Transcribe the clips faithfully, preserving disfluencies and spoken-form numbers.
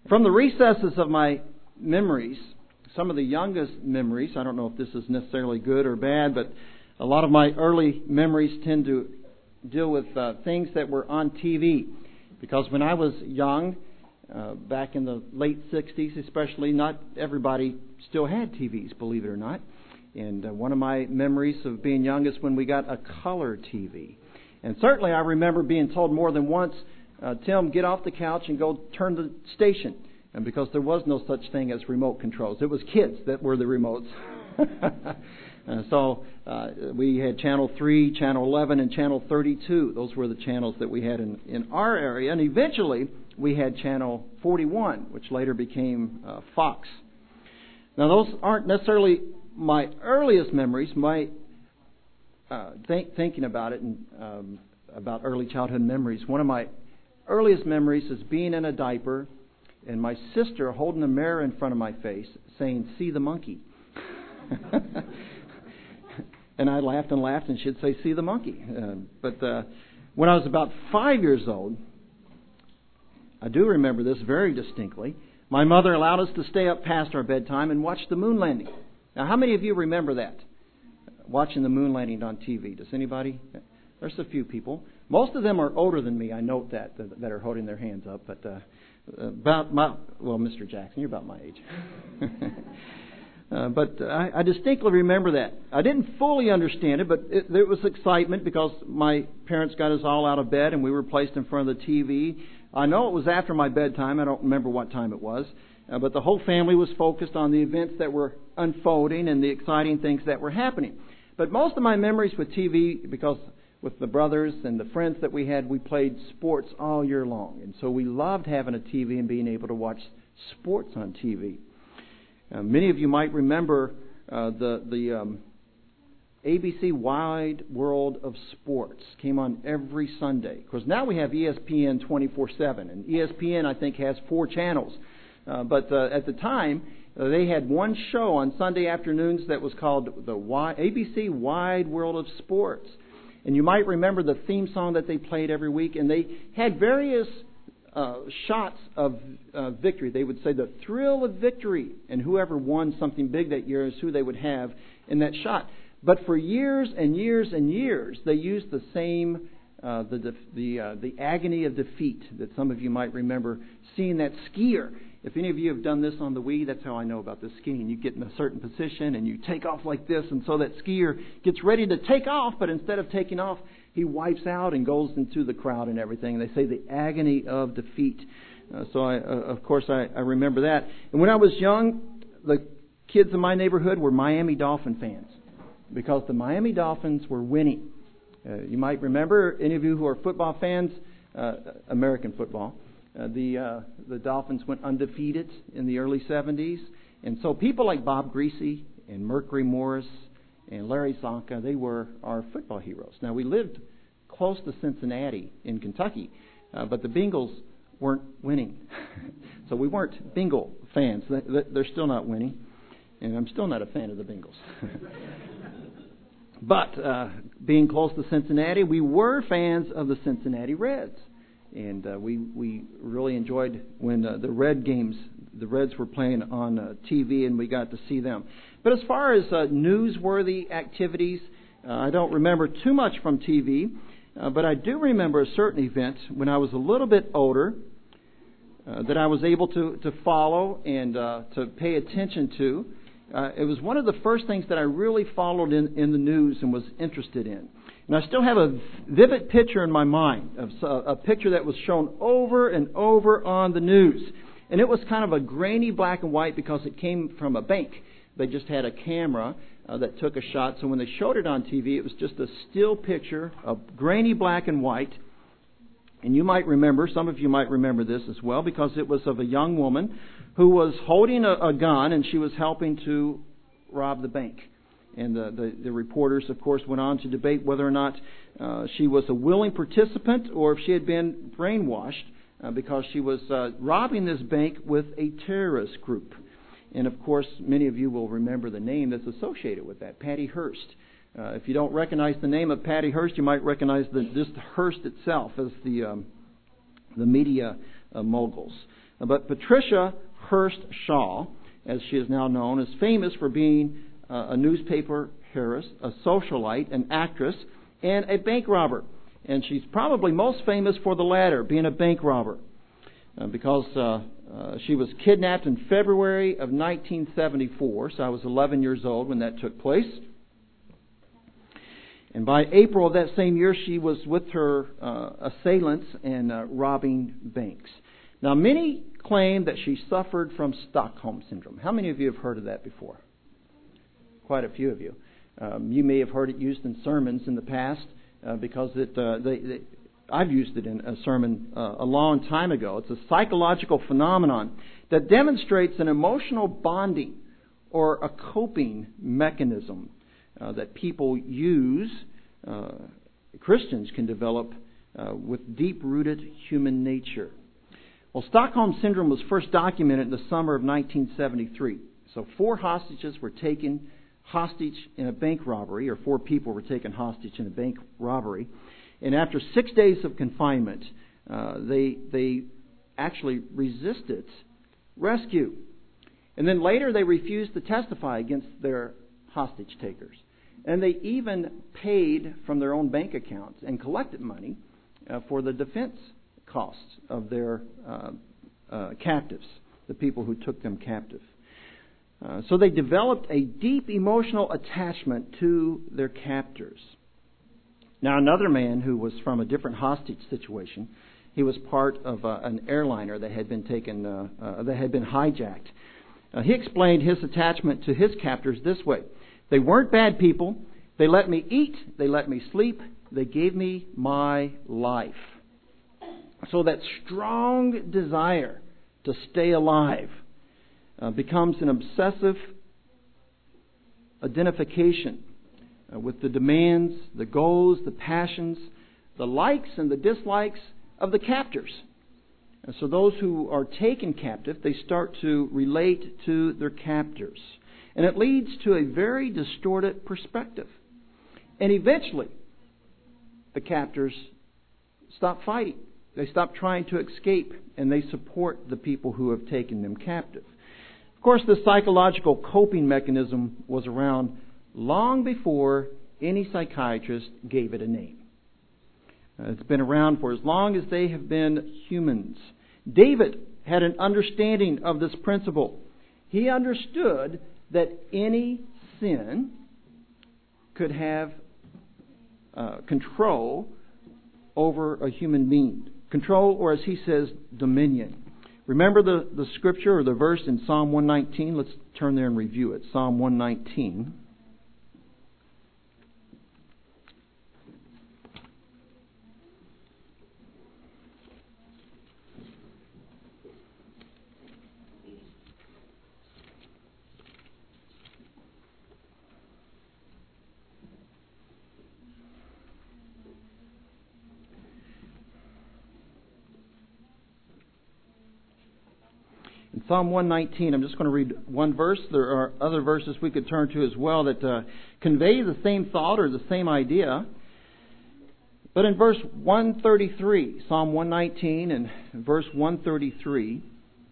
From the recesses of my memories, some of the youngest memories, I don't know if this is necessarily good or bad, but a lot of my early memories tend to deal with uh, things that were on T V. Because when I was young, uh, back in the late sixties especially, not everybody still had T Vs, believe it or not. And uh, one of my memories of being young is when we got a color T V. And certainly I remember being told more than once, uh, Tim, get off the couch and go turn the station. And because there was no such thing as remote controls. It was kids that were the remotes. uh, so uh, we had channel three, channel eleven, and channel thirty-two. Those were the channels that we had in, in our area. And eventually we had channel forty-one, which later became uh, Fox. Now those aren't necessarily my earliest memories. My uh, th- thinking about it and um, about early childhood memories. One of my earliest memories is being in a diaper and my sister holding a mirror in front of my face saying, "See the monkey." And I laughed and laughed and she'd say, "See the monkey." Uh, but uh, when I was about five years old, I do remember this very distinctly. My mother allowed us to stay up past our bedtime and watch the moon landing. Now, how many of you remember that? Watching the moon landing on T V. Does anybody? There's a few people. Most of them are older than me. I note that, that are holding their hands up. But uh, about my, well, Mister Jackson, you're about my age. uh, but I, I distinctly remember that. I didn't fully understand it, but it, there was excitement because my parents got us all out of bed and we were placed in front of the T V. I know it was after my bedtime. I don't remember what time it was. Uh, but the whole family was focused on the events that were unfolding and the exciting things that were happening. But most of my memories with T V, because with the brothers and the friends that we had, we played sports all year long. And so we loved having a T V and being able to watch sports on T V. Uh, many of you might remember uh, the, the um, A B C Wide World of Sports came on every Sunday. Of course, now we have E S P N twenty-four seven. And E S P N, I think, has four channels. Uh, but uh, at the time, uh, they had one show on Sunday afternoons that was called the y- A B C Wide World of Sports. And you might remember the theme song that they played every week. And they had various uh, shots of uh, victory. They would say the thrill of victory. And whoever won something big that year is who they would have in that shot. But for years and years and years, they used the same, uh, the def- the uh, the agony of defeat that some of you might remember seeing that skier. If any of you have done this on the Wii, that's how I know about the skiing. You get in a certain position and you take off like this, and so that skier gets ready to take off, but instead of taking off, he wipes out and goes into the crowd and everything. They say the agony of defeat. Uh, so, I, uh, of course, I, I remember that. And when I was young, the kids in my neighborhood were Miami Dolphin fans because the Miami Dolphins were winning. Uh, you might remember, any of you who are football fans, uh, American football, Uh, the uh, the Dolphins went undefeated in the early seventies. And so people like Bob Greasy and Mercury Morris and Larry Zonka, they were our football heroes. Now, we lived close to Cincinnati in Kentucky, uh, but the Bengals weren't winning. So we weren't Bengal fans. They're still not winning. And I'm still not a fan of the Bengals. But uh, being close to Cincinnati, we were fans of the Cincinnati Reds. And uh, we we really enjoyed when uh, the Red games, the Reds were playing on uh, T V, and we got to see them. But as far as uh, newsworthy activities, uh, I don't remember too much from T V. Uh, but I do remember a certain event when I was a little bit older uh, that I was able to, to follow and uh, to pay attention to. Uh, it was one of the first things that I really followed in, in the news and was interested in. And I still have a vivid picture in my mind of a picture that was shown over and over on the news. And it was kind of a grainy black and white because it came from a bank. They just had a camera uh, that took a shot. So when they showed it on T V, it was just a still picture of grainy black and white. And you might remember, some of you might remember this as well, because it was of a young woman who was holding a, a gun and she was helping to rob the bank. And the, the, the reporters, of course, went on to debate whether or not uh, she was a willing participant or if she had been brainwashed uh, because she was uh, robbing this bank with a terrorist group. And, of course, many of you will remember the name that's associated with that, Patty Hearst. Uh, if you don't recognize the name of Patty Hearst, you might recognize the, just Hearst itself as the, um, the media uh, moguls. But Patricia Hearst Shaw, as she is now known, is famous for being uh, a newspaper heiress, a socialite, an actress, and a bank robber. And she's probably most famous for the latter, being a bank robber, uh, because uh, uh, she was kidnapped in February of nineteen seventy-four, so I was eleven years old when that took place. And by April of that same year, she was with her uh, assailants and uh, robbing banks. Now, many claim that she suffered from Stockholm Syndrome. How many of you have heard of that before? Quite a few of you. Um, you may have heard it used in sermons in the past uh, because it. Uh, they, they, I've used it in a sermon uh, a long time ago. It's a psychological phenomenon that demonstrates an emotional bonding or a coping mechanism uh, that people use, uh, Christians can develop uh, with deep-rooted human nature. Well, Stockholm Syndrome was first documented in the summer of nineteen seventy-three. So four hostages were taken hostage in a bank robbery, or four people were taken hostage in a bank robbery. And after six days of confinement, uh, they they actually resisted rescue. And then later they refused to testify against their hostage takers. And they even paid from their own bank accounts and collected money uh, for the defense costs of their uh, uh, captives, the people who took them captive. Uh, so they developed a deep emotional attachment to their captors. Now, another man who was from a different hostage situation, he was part of uh, an airliner that had been taken, uh, uh, that had been hijacked. Uh, he explained his attachment to his captors this way: they weren't bad people. They let me eat. They let me sleep. They gave me my life. So that strong desire to stay alive uh, becomes an obsessive identification uh, with the demands, the goals, the passions, the likes and the dislikes of the captors. And so those who are taken captive, they start to relate to their captors. And it leads to a very distorted perspective. And eventually, the captors stop fighting. They stop trying to escape, and they support the people who have taken them captive. Of course, the psychological coping mechanism was around long before any psychiatrist gave it a name. Uh, it's been around for as long as they have been humans. David had an understanding of this principle. He understood that any sin could have uh, control over a human being. Control, or as he says, dominion. Remember the, the scripture or the verse in Psalm one nineteen? Let's turn there and review it. Psalm one nineteen. In Psalm one nineteen, I'm just going to read one verse. There are other verses we could turn to as well that uh, convey the same thought or the same idea. But in verse one thirty-three, Psalm one nineteen and verse one thirty-three,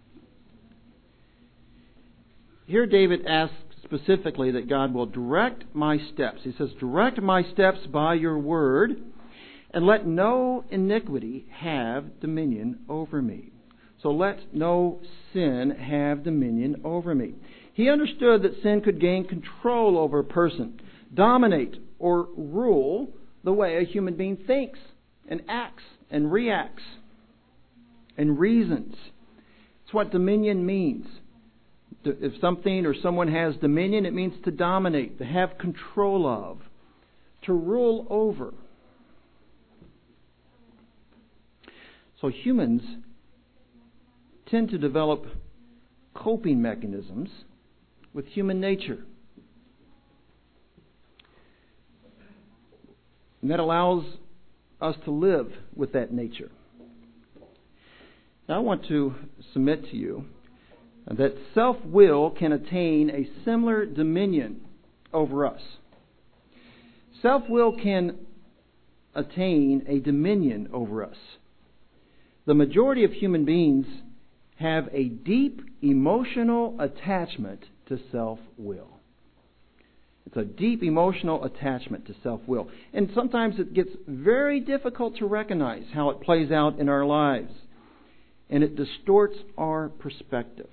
here David asks specifically that God will direct my steps. He says, "Direct my steps by your word, and let no iniquity have dominion over me." So let no sin have dominion over me. He understood that sin could gain control over a person, dominate or rule the way a human being thinks and acts and reacts and reasons. It's what dominion means. If something or someone has dominion, it means to dominate, to have control of, to rule over. So humans tend to develop coping mechanisms with human nature. And that allows us to live with that nature. Now, I want to submit to you that self-will can attain a similar dominion over us. Self-will can attain a dominion over us. The majority of human beings have a deep emotional attachment to self-will. It's a deep emotional attachment to self-will. And sometimes it gets very difficult to recognize how it plays out in our lives. And it distorts our perspective.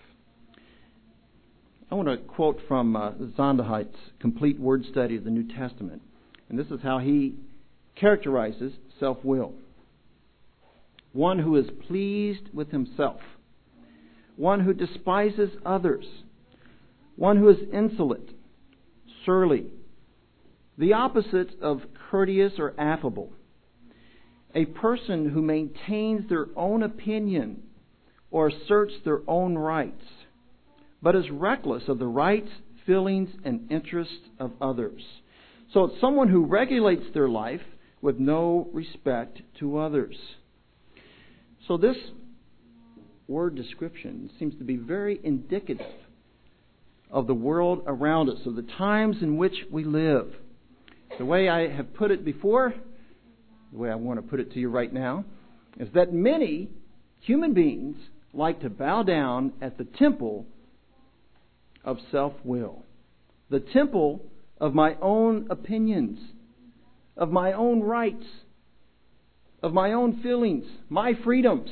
I want to quote from uh, Zonderheit's Complete Word Study of the New Testament. And this is how he characterizes self-will. One who is pleased with himself. One who despises others. One who is insolent, surly, the opposite of courteous or affable. A person who maintains their own opinion or asserts their own rights, but is reckless of the rights, feelings, and interests of others. So it's someone who regulates their life with no respect to others. So this word description seems to be very indicative of the world around us, of the times in which we live. The way I have put it before, the way I want to put it to you right now, is that many human beings like to bow down at the temple of self-will, the temple of my own opinions, of my own rights, of my own feelings, my freedoms,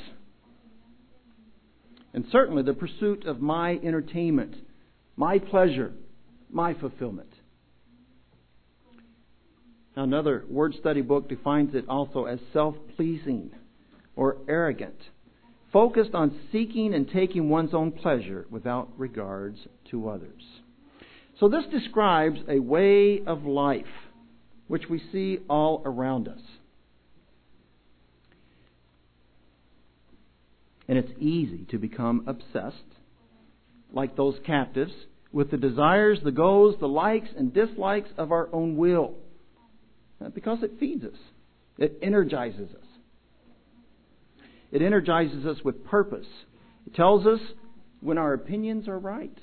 and certainly the pursuit of my entertainment, my pleasure, my fulfillment. Now, another word study book defines it also as self-pleasing or arrogant, focused on seeking and taking one's own pleasure without regards to others. So this describes a way of life which we see all around us. And it's easy to become obsessed, like those captives, with the desires, the goals, the likes and dislikes of our own will. Because it feeds us. It energizes us. It energizes us with purpose. It tells us when our opinions are right.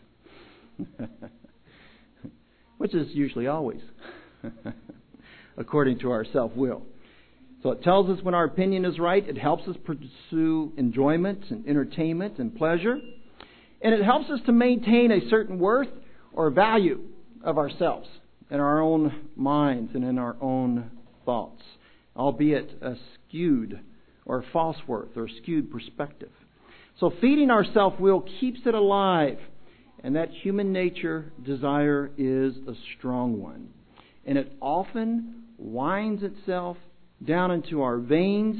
Which is usually always, according to our self-will. So it tells us when our opinion is right. It helps us pursue enjoyment and entertainment and pleasure. And it helps us to maintain a certain worth or value of ourselves in our own minds and in our own thoughts, albeit a skewed or false worth or skewed perspective. So feeding our self-will keeps it alive. And that human nature desire is a strong one. And it often winds itself down into our veins,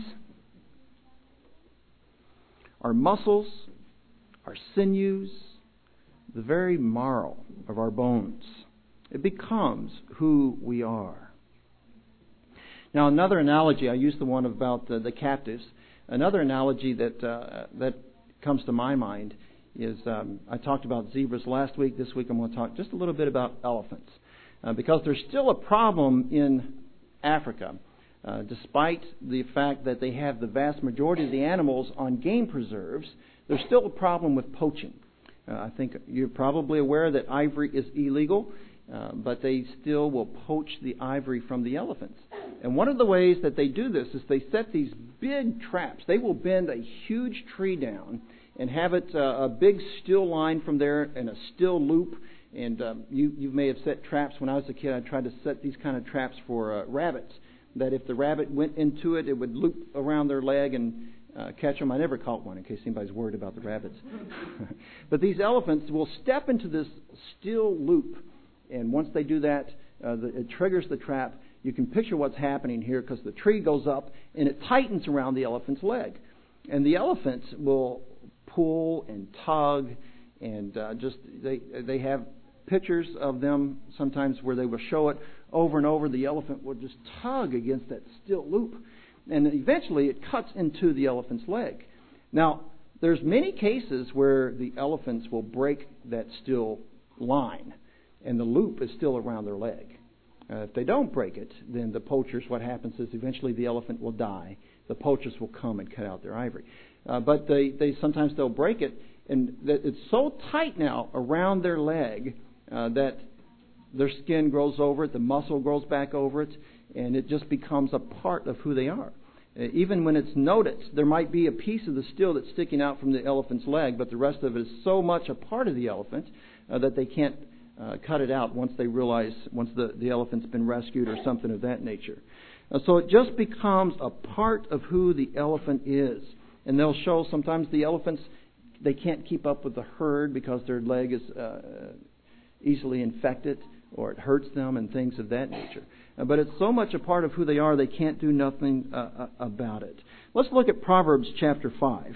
our muscles, our sinews, the very marrow of our bones. It becomes who we are. Now, another analogy, I used the one about the, the captives. Another analogy that uh, that comes to my mind is, um, I talked about zebras last week. This week I'm going to talk just a little bit about elephants. Uh, because there's still a problem in Africa. Uh, despite the fact that they have the vast majority of the animals on game preserves, there's still a problem with poaching. Uh, I think you're probably aware that ivory is illegal, uh, but they still will poach the ivory from the elephants. And one of the ways that they do this is they set these big traps. They will bend a huge tree down and have it uh, a big steel line from there and a steel loop. And um, you, you may have set traps. When I was a kid, I tried to set these kind of traps for uh, rabbits, that if the rabbit went into it, it would loop around their leg and uh, catch them. I never caught one, in case anybody's worried about the rabbits. But these elephants will step into this steel loop, and once they do that, uh, the, it triggers the trap. You can picture what's happening here, because the tree goes up and it tightens around the elephant's leg. And the elephants will pull and tug, and uh, just they they have pictures of them sometimes where they will show it over and over. The elephant will just tug against that steel loop, and eventually it cuts into the elephant's leg. Now, there's many cases where the elephants will break that steel line, and the loop is still around their leg. Uh, if they don't break it, then the poachers, what happens is eventually the elephant will die. The poachers will come and cut out their ivory. Uh, but they, they sometimes they'll break it, and that it's so tight now around their leg uh, that their skin grows over it, the muscle grows back over it, and it just becomes a part of who they are. Uh, even when it's noticed, there might be a piece of the steel that's sticking out from the elephant's leg, but the rest of it is so much a part of the elephant uh, that they can't uh, cut it out once they realize, once the, the elephant's been rescued or something of that nature. Uh, so it just becomes a part of who the elephant is. And they'll show sometimes the elephants, they can't keep up with the herd because their leg is uh, easily infected or it hurts them and things of that nature. Uh, but it's so much a part of who they are, they can't do nothing uh, about it. Let's look at Proverbs chapter five.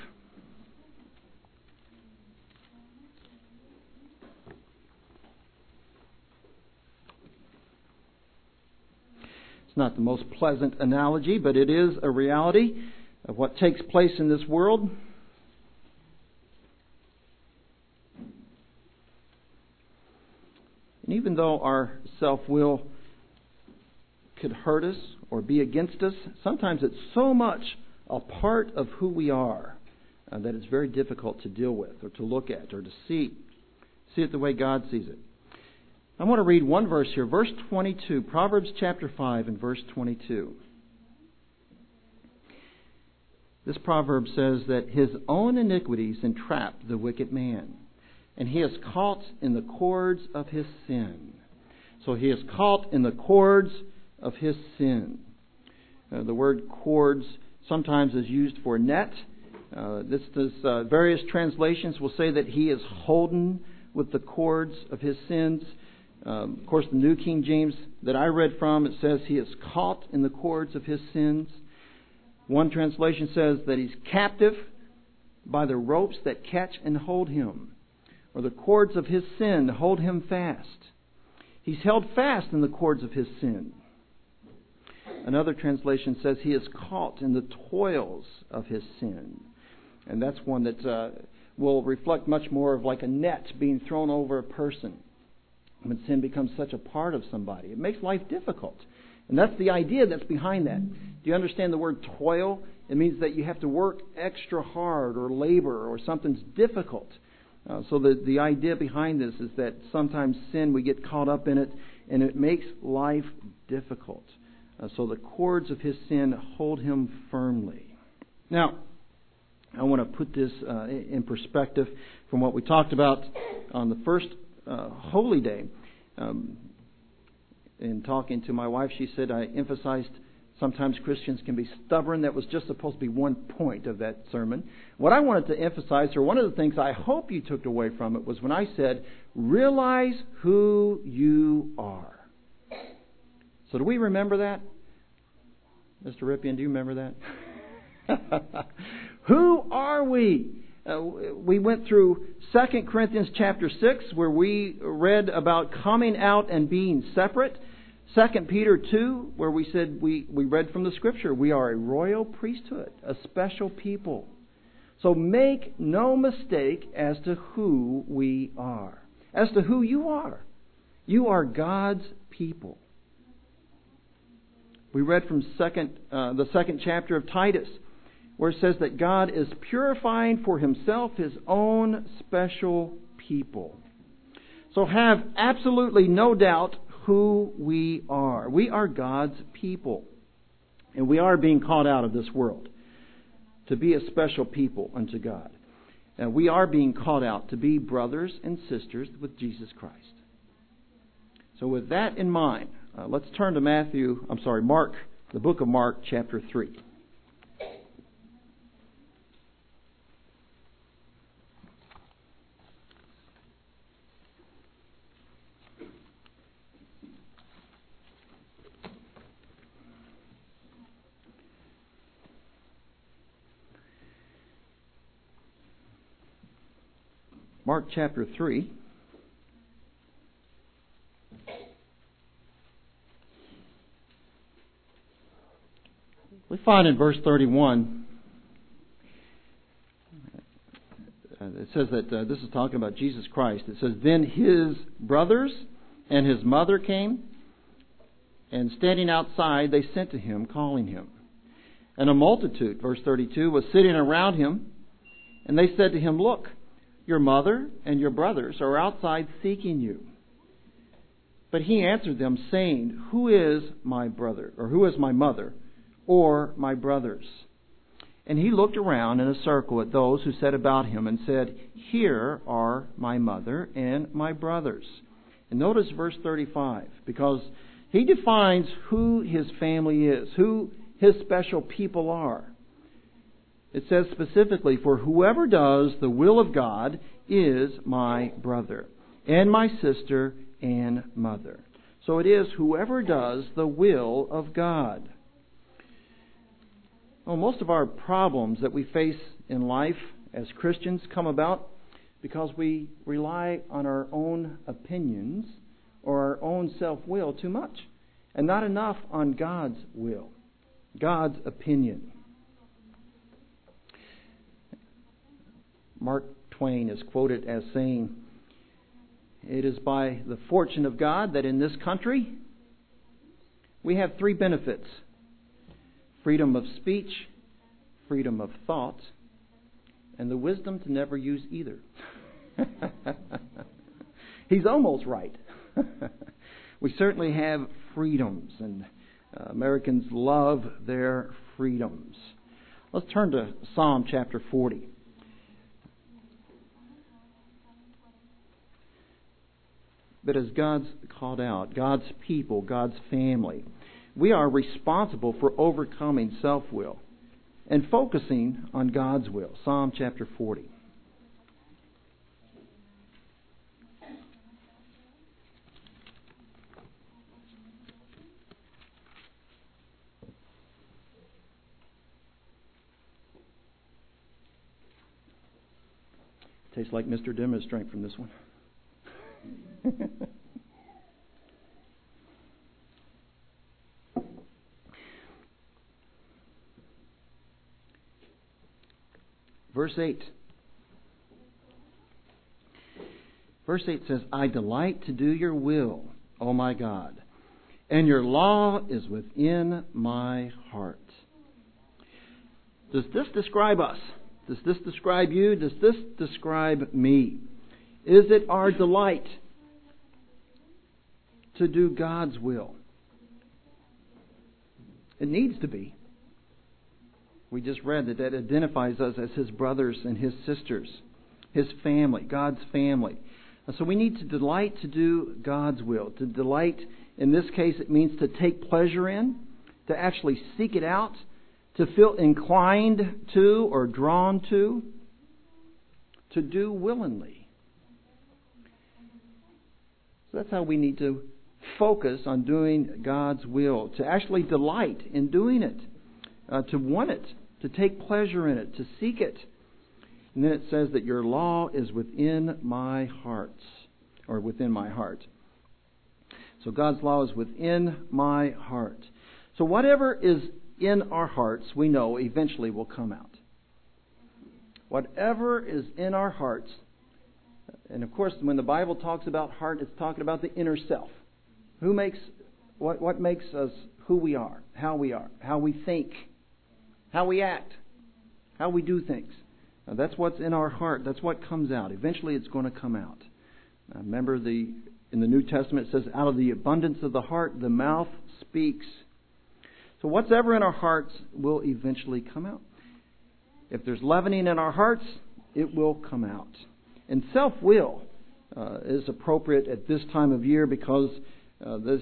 It's not the most pleasant analogy, but it is a reality of what takes place in this world. And even though our self-will could hurt us or be against us, sometimes it's so much a part of who we are uh, that it's very difficult to deal with or to look at or to see. See it the way God sees it. I want to read one verse here, verse twenty-two, Proverbs chapter five and verse twenty-two. This proverb says that his own iniquities entrap the wicked man, and he is caught in the cords of his sin. So he is caught in the cords of his sin. Uh, the word cords sometimes is used for net. Uh, this, this uh, various translations will say that he is holden with the cords of his sins. Um, of course, the New King James that I read from, it says he is caught in the cords of his sins. One translation says that he's captive by the ropes that catch and hold him, or the cords of his sin hold him fast. He's held fast in the cords of his sin. Another translation says he is caught in the toils of his sin. And that's one that uh, will reflect much more of like a net being thrown over a person when sin becomes such a part of somebody. It makes life difficult. And that's the idea that's behind that. Do you understand the word toil? It means that you have to work extra hard or labor or something's difficult. Uh, so the, the idea behind this is that sometimes sin, we get caught up in it, and it makes life difficult. Uh, so the cords of his sin hold him firmly. Now, I want to put this uh, in perspective from what we talked about on the first uh, Holy Day. Um, in talking to my wife, she said I emphasized sometimes Christians can be stubborn. That was just supposed to be one point of that sermon. What I wanted to emphasize, or one of the things I hope you took away from it, was when I said, realize who you are. So do we remember that? Mister Rippian, do you remember that? Who are we? Uh, we went through Second Corinthians chapter six, where we read about coming out and being separate. Second Peter two, where we said we, we read from the Scripture, we are a royal priesthood, a special people. So make no mistake as to who we are, as to who you are. You are God's people. We read from second, uh, the second chapter of Titus, where it says that God is purifying for himself his own special people. So have absolutely no doubt who we are. We are God's people. And we are being called out of this world to be a special people unto God. And we are being called out to be brothers and sisters with Jesus Christ. So with that in mind, uh, let's turn to Matthew, I'm sorry, Mark, the book of Mark, chapter three. Mark chapter three. We find in verse thirty-one, uh, it says that uh, this is talking about Jesus Christ. It says, then his brothers and his mother came, and standing outside they sent to him, calling him. And a multitude, verse thirty-two, was sitting around him, and they said to him, look, your mother and your brothers are outside seeking you. But he answered them, saying, who is my brother, or who is my mother, or my brothers?" And he looked around in a circle at those who sat about him and said, "Here are my mother and my brothers." And notice verse thirty-five, because he defines who his family is, who his special people are. It says specifically, "For whoever does the will of God is my brother, and my sister and mother." So it is whoever does the will of God. Well, most of our problems that we face in life as Christians come about because we rely on our own opinions or our own self-will too much, and not enough on God's will, God's opinion. Mark Twain is quoted as saying, "It is by the fortune of God that in this country we have three benefits: freedom of speech, freedom of thought, and the wisdom to never use either." He's almost right. We certainly have freedoms, and uh, Americans love their freedoms. Let's turn to Psalm chapter forty. But as God's called out, God's people, God's family, we are responsible for overcoming self-will and focusing on God's will. Psalm chapter forty. Tastes like Mister Dimmer's drank from this one. Verse eight. Verse eight says, "I delight to do your will, O my God, and your law is within my heart." Does this describe us? Does this describe you? Does this describe me? Is it our delight to do God's will? It needs to be. We just read that that identifies us as His brothers and His sisters, His family, God's family. And so we need to delight to do God's will. To delight, in this case, it means to take pleasure in, to actually seek it out, to feel inclined to or drawn to, to do willingly. So that's how we need to focus on doing God's will, to actually delight in doing it, uh, to want it, to take pleasure in it, to seek it. And then it says that your law is within my heart, or within my heart. So God's law is within my heart. So whatever is in our hearts, we know eventually will come out. Whatever is in our hearts, and of course when the Bible talks about heart, it's talking about the inner self. Who makes, what, what makes us who we are, how we are, how we think, how we act, how we do things. Now, that's what's in our heart. That's what comes out. Eventually it's going to come out. Now, remember, the in the New Testament it says, out of the abundance of the heart, the mouth speaks. So what's ever in our hearts will eventually come out. If there's leavening in our hearts, it will come out. And self-will uh, is appropriate at this time of year because uh, this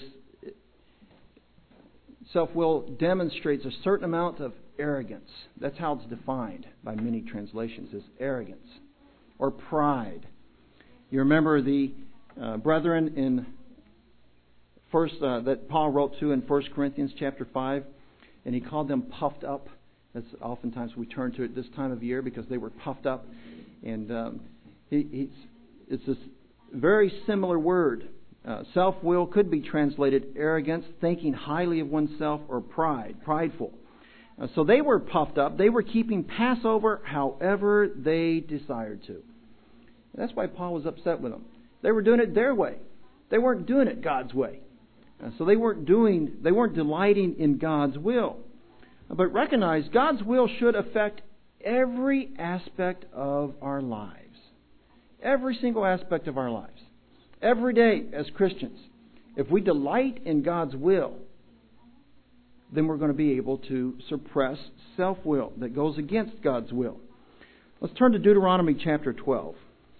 self-will demonstrates a certain amount of arrogance. That's how it's defined by many translations, as arrogance or pride. You remember the uh, brethren in first uh, that Paul wrote to in First Corinthians chapter five, and he called them puffed up. That's oftentimes we turn to it this time of year because they were puffed up, and um, he, he's, it's this very similar word. Uh, self-will could be translated arrogance, thinking highly of oneself, or pride, prideful. Uh, so they were puffed up. They were keeping Passover however they desired to. That's why Paul was upset with them. They were doing it their way. They weren't doing it God's way. Uh, so they weren't doing, they weren't delighting in God's will. Uh, but recognize God's will should affect every aspect of our lives. Every single aspect of our lives. Every day as Christians. If we delight in God's will, then we're going to be able to suppress self-will that goes against God's will. Let's turn to Deuteronomy chapter twelve.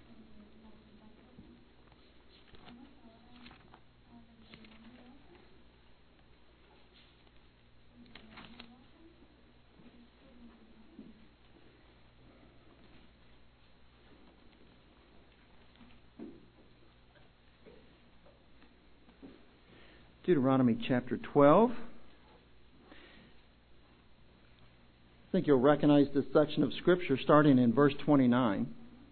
Deuteronomy chapter twelve. I think you'll recognize this section of Scripture starting in verse twenty-nine.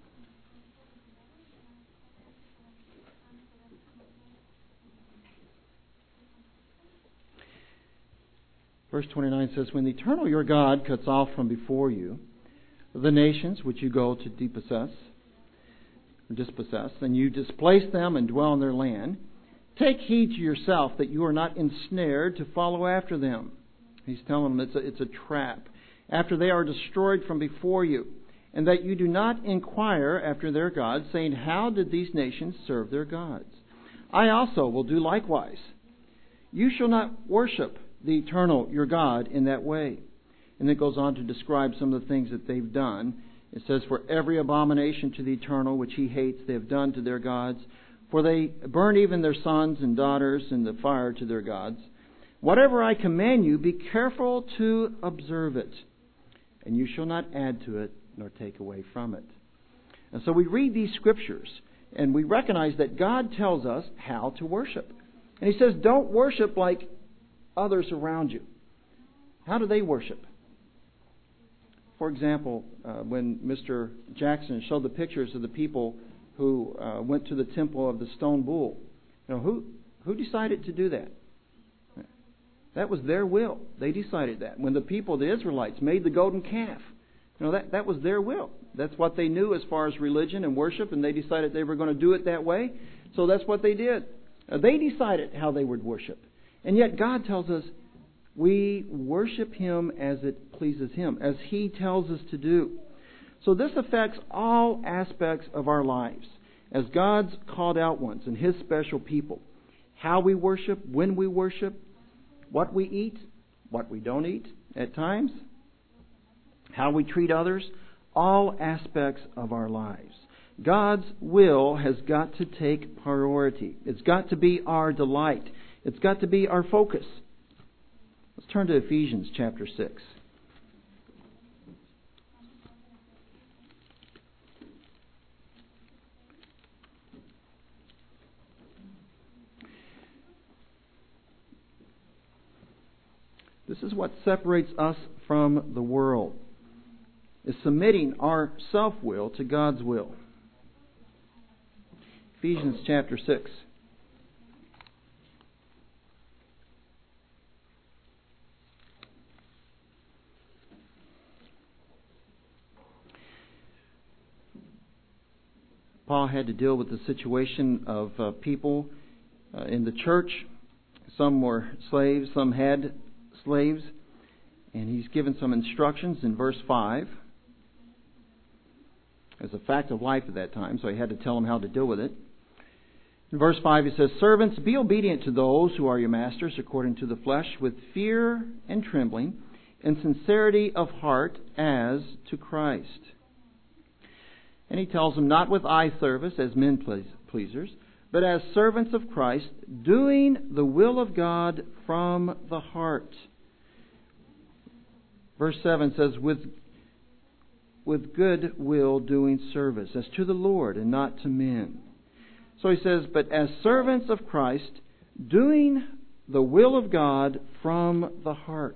Verse twenty-nine says, "When the Eternal your God cuts off from before you the nations which you go to depossess, or dispossess, and you displace them and dwell in their land, take heed to yourself that you are not ensnared to follow after them." He's telling them it's a, it's a trap. "After they are destroyed from before you, and that you do not inquire after their gods, saying, how did these nations serve their gods? I also will do likewise. You shall not worship the Eternal your God in that way." And it goes on to describe some of the things that they've done. It says, "For every abomination to the Eternal which he hates they have done to their gods. For they burn even their sons and daughters in the fire to their gods. Whatever I command you, be careful to observe it. And you shall not add to it, nor take away from it." And so we read these scriptures, and we recognize that God tells us how to worship. And He says, don't worship like others around you. How do they worship? For example, uh, when Mister Jackson showed the pictures of the people who uh, went to the temple of the stone bull. You know, who who decided to do that? That was their will. They decided that. When the people, the Israelites, made the golden calf, you know, that, that was their will. That's what they knew as far as religion and worship, and they decided they were going to do it that way. So that's what they did. Uh, they decided how they would worship. And yet God tells us we worship Him as it pleases Him, as He tells us to do. So this affects all aspects of our lives as God's called out ones and His special people. How we worship, when we worship, what we eat, what we don't eat at times, how we treat others, all aspects of our lives. God's will has got to take priority. It's got to be our delight. It's got to be our focus. Let's turn to Ephesians chapter six. This is what separates us from the world, is submitting our self-will to God's will. Ephesians chapter six. Paul had to deal with the situation of uh, people uh, in the church. Some were slaves, some had slaves. And he's given some instructions in verse five. As a fact of life at that time, so he had to tell them how to deal with it. In verse five he says, "Servants, be obedient to those who are your masters according to the flesh, with fear and trembling, and sincerity of heart as to Christ." And he tells them, not with eye service as men pleasers, but as servants of Christ, doing the will of God from the heart. Verse seven says, with, with good will doing service, as to the Lord and not to men. So he says, but as servants of Christ, doing the will of God from the heart.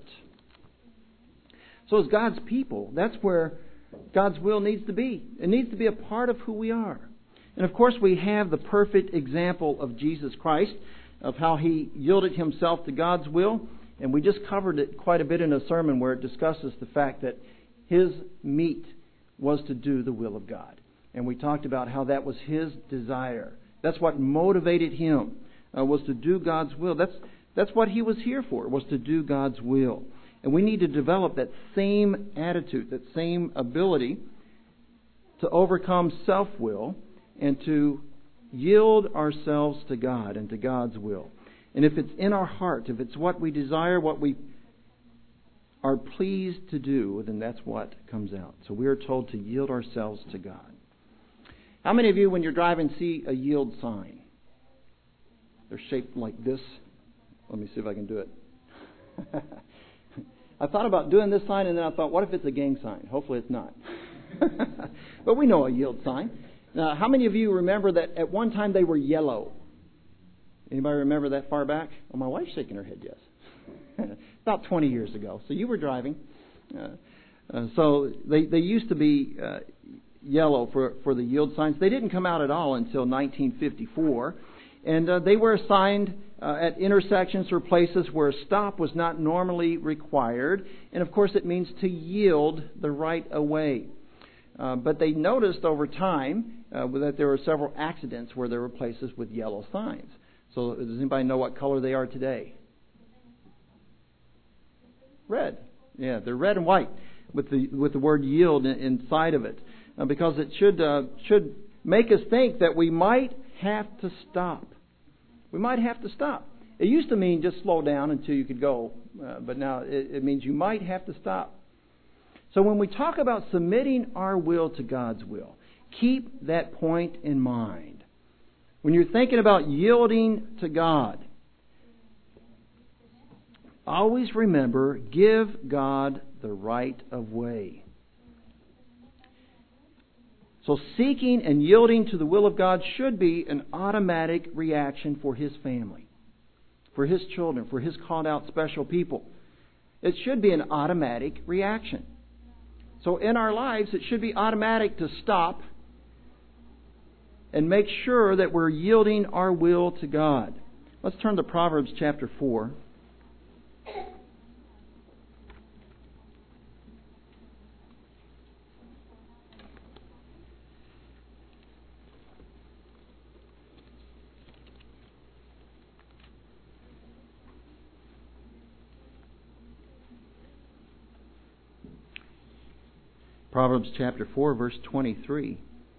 So as God's people, that's where God's will needs to be. It needs to be a part of who we are. And of course we have the perfect example of Jesus Christ, of how He yielded Himself to God's will. And we just covered it quite a bit in a sermon where it discusses the fact that His meat was to do the will of God. And we talked about how that was His desire. That's what motivated Him, uh, was to do God's will. That's, that's what He was here for, was to do God's will. And we need to develop that same attitude, that same ability to overcome self-will and to yield ourselves to God and to God's will. And if it's in our heart, if it's what we desire, what we are pleased to do, then that's what comes out. So we are told to yield ourselves to God. How many of you, when you're driving, see a yield sign? They're shaped like this. Let me see if I can do it. I thought about doing this sign, and then I thought, what if it's a gang sign? Hopefully it's not. But we know a yield sign. Now, how many of you remember that at one time they were yellow? Anybody remember that far back? Oh, my wife's shaking her head yes. About twenty years ago. So you were driving. Uh, uh, so they, they used to be uh, yellow for, for the yield signs. They didn't come out at all until nineteen fifty-four. And uh, they were assigned uh, at intersections or places where a stop was not normally required. And of course it means to yield the right of way. Uh, but they noticed over time uh, that there were several accidents where there were places with yellow signs. So does anybody know what color they are today? Red. Yeah, they're red and white with the with the word yield in, inside of it. Uh, because it should uh, should make us think that we might have to stop. We might have to stop. It used to mean just slow down until you could go, uh, but now it, it means you might have to stop. So when we talk about submitting our will to God's will, keep that point in mind. When you're thinking about yielding to God, always remember, give God the right of way. So seeking and yielding to the will of God should be an automatic reaction for His family, for His children, for His called out special people. It should be an automatic reaction. So in our lives, it should be automatic to stop and make sure that we're yielding our will to God. Let's turn to Proverbs chapter four. Proverbs chapter four, verse twenty-three.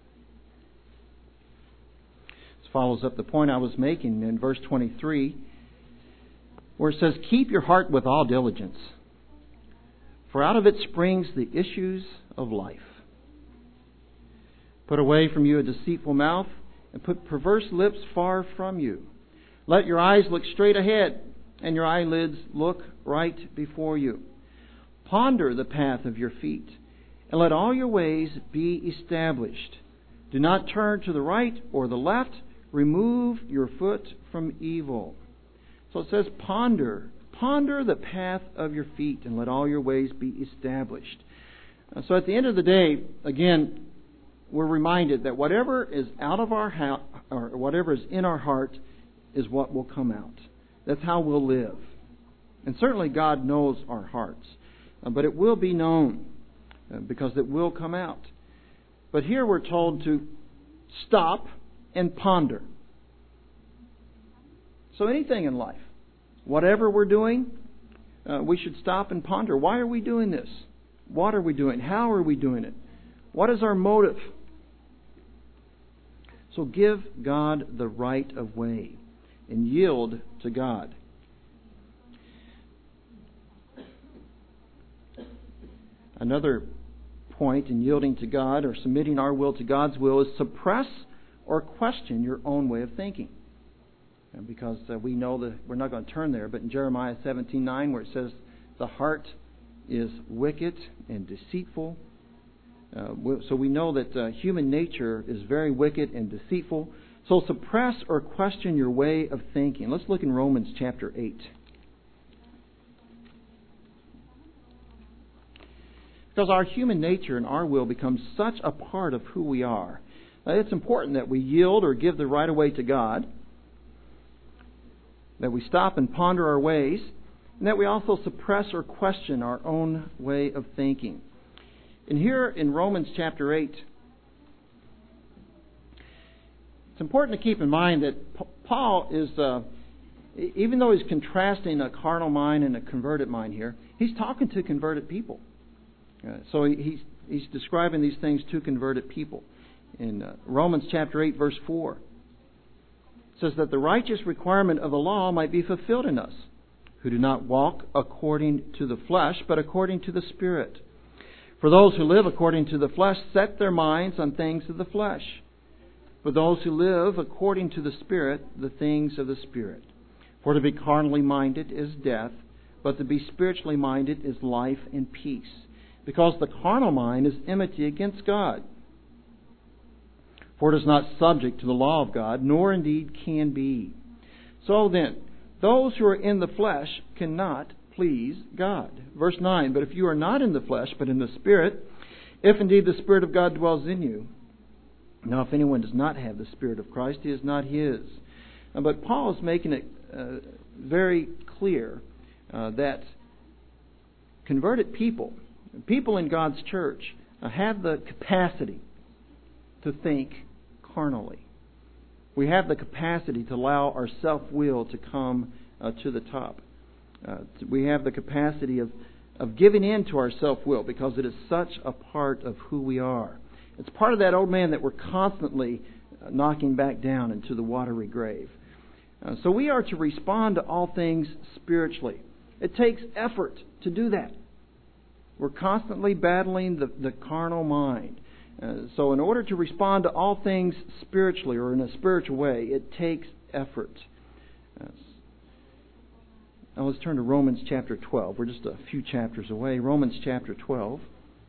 This follows up the point I was making in verse twenty-three, where it says, "Keep your heart with all diligence, for out of it springs the issues of life. Put away from you a deceitful mouth, and put perverse lips far from you. Let your eyes look straight ahead, and your eyelids look right before you. Ponder the path of your feet, and let all your ways be established. Do not turn to the right or the left. Remove your foot from evil." So it says, ponder. Ponder the path of your feet, and let all your ways be established. Uh, so at the end of the day, again, we're reminded that whatever is out of our house, or whatever is in our heart, is what will come out. That's how we'll live. And certainly God knows our hearts. Uh, but it will be known. Uh, because it will come out. But here we're told to stop and ponder. So anything in life, whatever we're doing, uh, we should stop and ponder. Why are we doing this? What are we doing? How are we doing it? What is our motive? So give God the right of way and yield to God. Another point in yielding to God or submitting our will to God's will is suppress or question your own way of thinking. And because uh, we know that we're not going to turn there, but in Jeremiah seventeen nine, where it says the heart is wicked and deceitful. Uh, so we know that uh, human nature is very wicked and deceitful. So suppress or question your way of thinking. Let's look in Romans chapter eight. Because our human nature and our will becomes such a part of who we are. Now, it's important that we yield or give the right of way to God, that we stop and ponder our ways, and that we also suppress or question our own way of thinking. And here in Romans chapter eight, it's important to keep in mind that Paul is, uh, even though he's contrasting a carnal mind and a converted mind here, he's talking to converted people. Uh, so he, he's, he's describing these things to converted people. In uh, Romans chapter eight, verse four, it says that the righteous requirement of the law might be fulfilled in us, who do not walk according to the flesh, but according to the Spirit. For those who live according to the flesh set their minds on things of the flesh. For those who live according to the Spirit, the things of the Spirit. For to be carnally minded is death, but to be spiritually minded is life and peace. Because the carnal mind is enmity against God. For it is not subject to the law of God, nor indeed can be. So then, those who are in the flesh cannot please God. Verse nine, but if you are not in the flesh, but in the Spirit, if indeed the Spirit of God dwells in you. Now, if anyone does not have the Spirit of Christ, he is not his. Uh, but Paul is making it uh, very clear uh, that converted people, people in God's church, uh, have the capacity to think carnally. We have the capacity to allow our self-will to come uh, to the top. Uh, we have the capacity of, of giving in to our self-will because it is such a part of who we are. It's part of that old man that we're constantly uh, knocking back down into the watery grave. Uh, so we are to respond to all things spiritually. It takes effort to do that. We're constantly battling the, the carnal mind. Uh, so in order to respond to all things spiritually or in a spiritual way, it takes effort. Uh, now let's turn to Romans chapter twelve. We're just a few chapters away. Romans chapter twelve.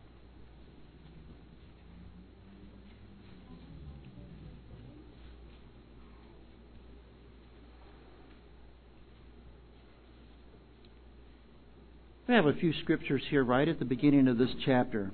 I have a few scriptures here right at the beginning of this chapter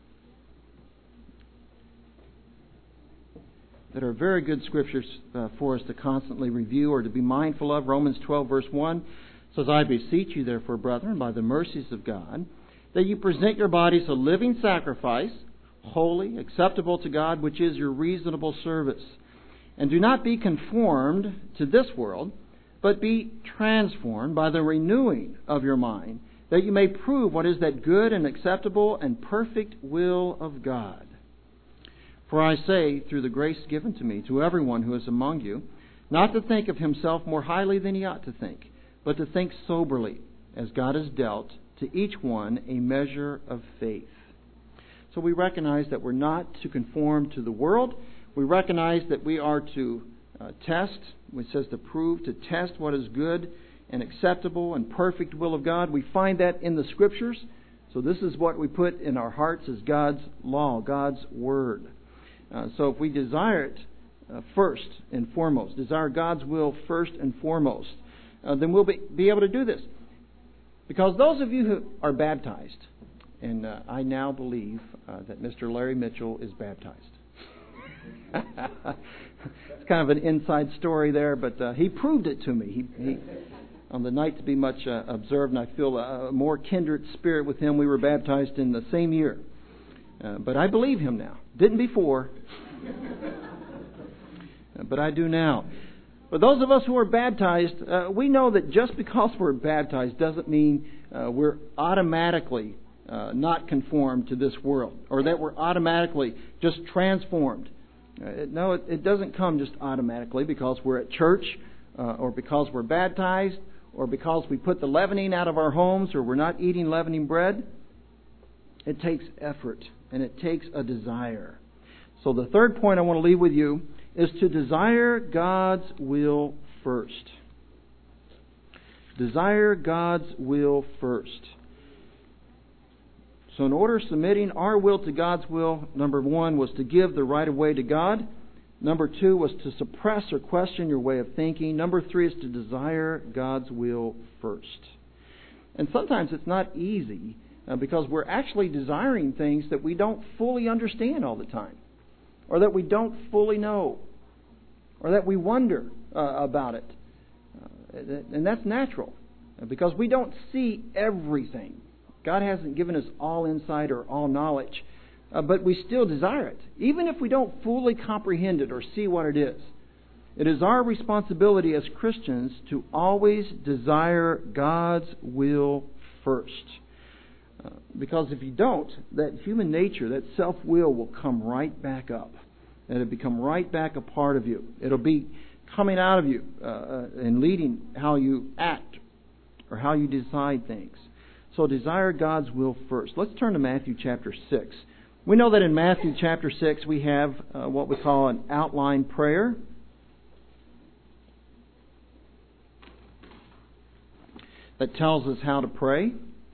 that are very good scriptures uh, for us to constantly review or to be mindful of. Romans twelve verse one says, I beseech you therefore, brethren, by the mercies of God, that you present your bodies a living sacrifice, holy, acceptable to God, which is your reasonable service. And do not be conformed to this world, but be transformed by the renewing of your mind, that you may prove what is that good and acceptable and perfect will of God. For I say, through the grace given to me, to everyone who is among you, not to think of himself more highly than he ought to think, but to think soberly, as God has dealt to each one a measure of faith. So we recognize that we're not to conform to the world. We recognize that we are to uh, test, which says to prove, to test what is good and acceptable and perfect will of God. We find that in the Scriptures. So this is what we put in our hearts as God's law, God's Word. Uh, so if we desire it uh, first and foremost, desire God's will first and foremost, uh, then we'll be, be able to do this. Because those of you who are baptized, and uh, I now believe uh, that Mister Larry Mitchell is baptized. It's kind of an inside story there, but uh, he proved it to me. He, he on the night to be much uh, observed, and I feel a, a more kindred spirit with him. We were baptized in the same year. Uh, but I believe him now. Didn't before. But I do now. For those of us who are baptized, uh, we know that just because we're baptized doesn't mean uh, we're automatically uh, not conformed to this world, or that we're automatically just transformed. Uh, no, it, it doesn't come just automatically because we're at church, uh, or because we're baptized, or because we put the leavening out of our homes, or we're not eating leavening bread. It takes effort, and it takes a desire. So the third point I want to leave with you is to desire God's will first. Desire God's will first. So in order submitting our will to God's will, number one was to give the right of way to God. Number two was to suppress or question your way of thinking. Number three is to desire God's will first. And sometimes it's not easy uh, because we're actually desiring things that we don't fully understand all the time, or that we don't fully know, or that we wonder uh, about it. Uh, and that's natural, because we don't see everything. God hasn't given us all insight or all knowledge, uh, but we still desire it, even if we don't fully comprehend it or see what it is. It is our responsibility as Christians to always desire God's will first. Uh, because if you don't, that human nature, that self-will will come right back up. And it'll become right back a part of you. It'll be coming out of you uh, and leading how you act or how you decide things. So desire God's will first. Let's turn to Matthew chapter six. We know that in Matthew chapter six we have uh, what we call an outline prayer. That tells us how to pray.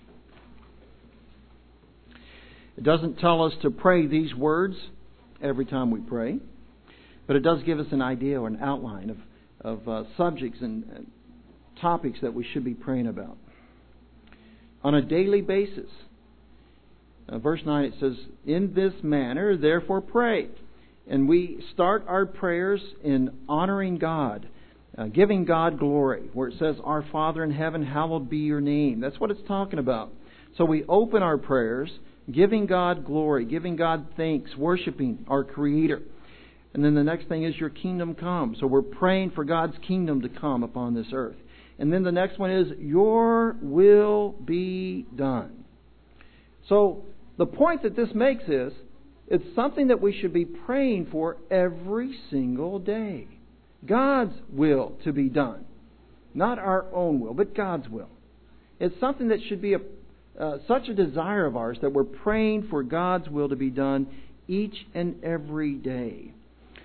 It doesn't tell us to pray these words every time we pray, but it does give us an idea or an outline of, of uh, subjects and uh, topics that we should be praying about. On a daily basis, uh, verse nine it says, "In this manner, therefore pray." And we start our prayers in honoring God, uh, giving God glory, where it says, "Our Father in heaven, hallowed be your name." That's what it's talking about. So we open our prayers giving God glory, giving God thanks, worshiping our Creator. And then the next thing is, "Your kingdom come." So we're praying for God's kingdom to come upon this earth. And then the next one is, "Your will be done." So the point that this makes is, it's something that we should be praying for every single day. God's will to be done. Not our own will, but God's will. It's something that should be a Uh, such a desire of ours that we're praying for God's will to be done each and every day.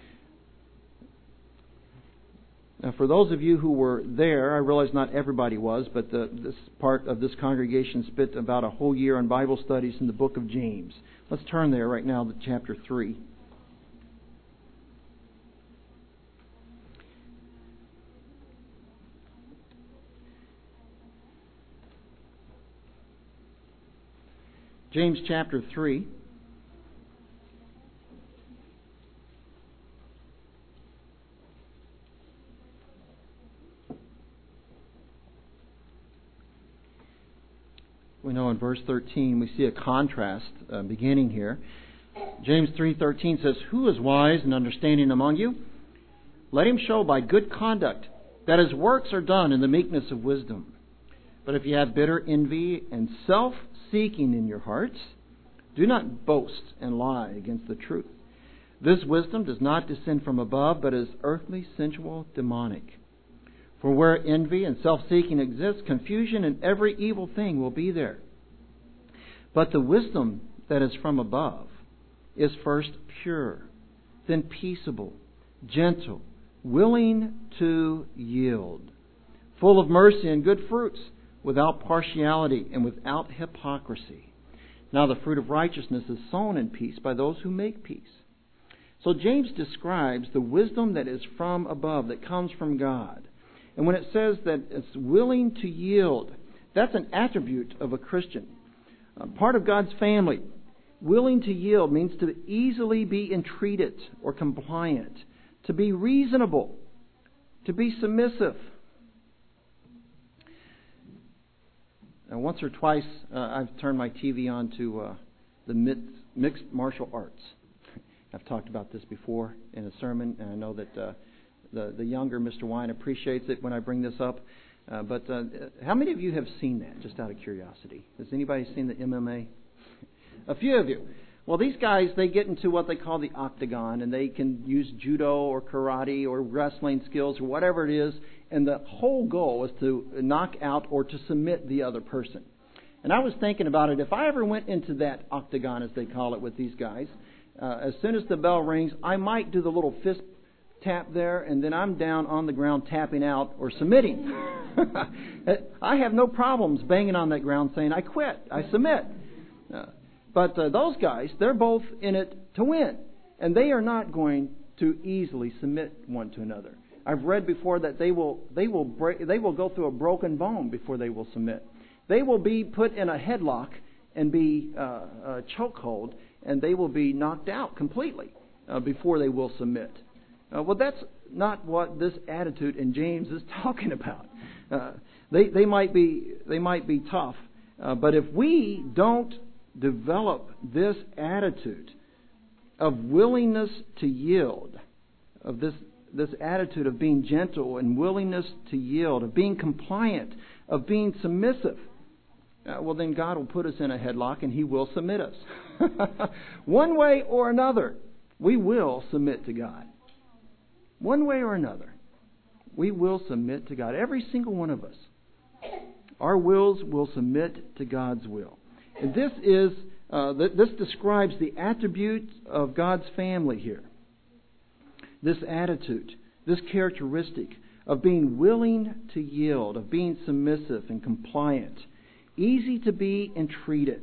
Now, for those of you who were there, I realize not everybody was, but the, this part of this congregation spent about a whole year on Bible studies in the book of James. Let's turn there right now to chapter three. James chapter three. We know in verse thirteen we see a contrast uh, beginning here. James three thirteen says, "Who is wise and understanding among you? Let him show by good conduct that his works are done in the meekness of wisdom. But if you have bitter envy and self-seeking in your hearts, do not boast and lie against the truth. This wisdom does not descend from above, but is earthly, sensual, demonic. For where envy and self-seeking exists, confusion and every evil thing will be there. But the wisdom that is from above is first pure, then peaceable, gentle, willing to yield, full of mercy and good fruits, without partiality and without hypocrisy. Now the fruit of righteousness is sown in peace by those who make peace." So James describes the wisdom that is from above, that comes from God. And when it says that it's willing to yield, that's an attribute of a Christian, uh, part of God's family. Willing to yield means to easily be entreated or compliant, to be reasonable, to be submissive. Now, once or twice, uh, I've turned my T V on to uh, the mixed martial arts. I've talked about this before in a sermon, and I know that uh, the the younger Mister Wine appreciates it when I bring this up. Uh, but uh, how many of you have seen that, just out of curiosity? Has anybody seen the M M A? A few of you. Well, these guys, they get into what they call the octagon, and they can use judo or karate or wrestling skills or whatever it is, and the whole goal is to knock out or to submit the other person. And I was thinking about it, if I ever went into that octagon, as they call it, with these guys, uh, as soon as the bell rings, I might do the little fist tap there, and then I'm down on the ground tapping out or submitting. I have no problems banging on that ground saying, "I quit, I submit." Uh, But uh, those guys, they're both in it to win. And they are not going to easily submit one to another. I've read before that they will they will break, they will go through a broken bone before they will submit. They will be put in a headlock and be uh, a chokehold, and they will be knocked out completely uh, before they will submit. Uh, well, that's not what this attitude in James is talking about. Uh, they they might be they might be tough, uh, but if we don't develop this attitude of willingness to yield, of this this attitude of being gentle and willingness to yield, of being compliant, of being submissive, uh, well, then God will put us in a headlock and He will submit us. One way or another, we will submit to God. One way or another, we will submit to God. Every single one of us. Our wills will submit to God's will. And this is uh, th- this describes the attributes of God's family here. This attitude, this characteristic of being willing to yield, of being submissive and compliant, easy to be entreated.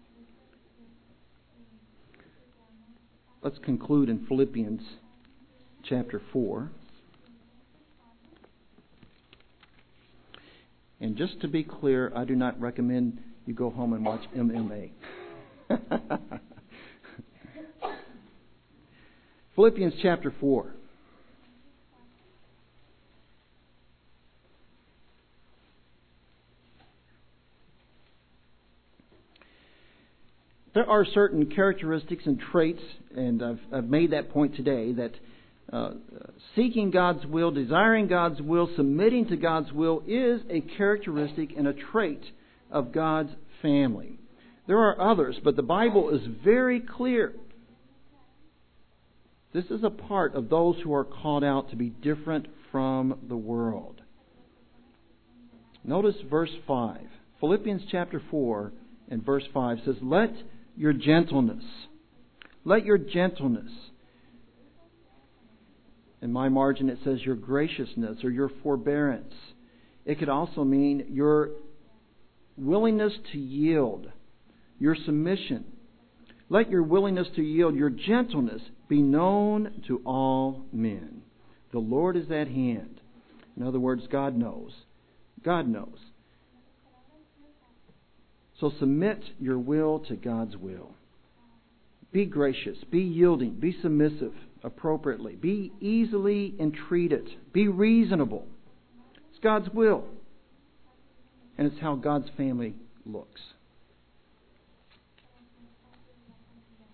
Let's conclude in Philippians chapter four. And just to be clear, I do not recommend you go home and watch M M A. Philippians chapter four. There are certain characteristics and traits, and I've, I've made that point today, that uh, seeking God's will, desiring God's will, submitting to God's will is a characteristic and a trait of God's family. There are others, but the Bible is very clear. This is a part of those who are called out to be different from the world. Notice verse five. Philippians chapter four and verse five says, Let your gentleness, let your gentleness, in my margin it says your graciousness or your forbearance. It could also mean your willingness to yield, your submission. Let your willingness to yield, your gentleness, be known to all men. The Lord is at hand. In other words, God knows. God knows. So submit your will to God's will. Be gracious. Be yielding. Be submissive appropriately. Be easily entreated. Be reasonable. It's God's will. And it's how God's family looks.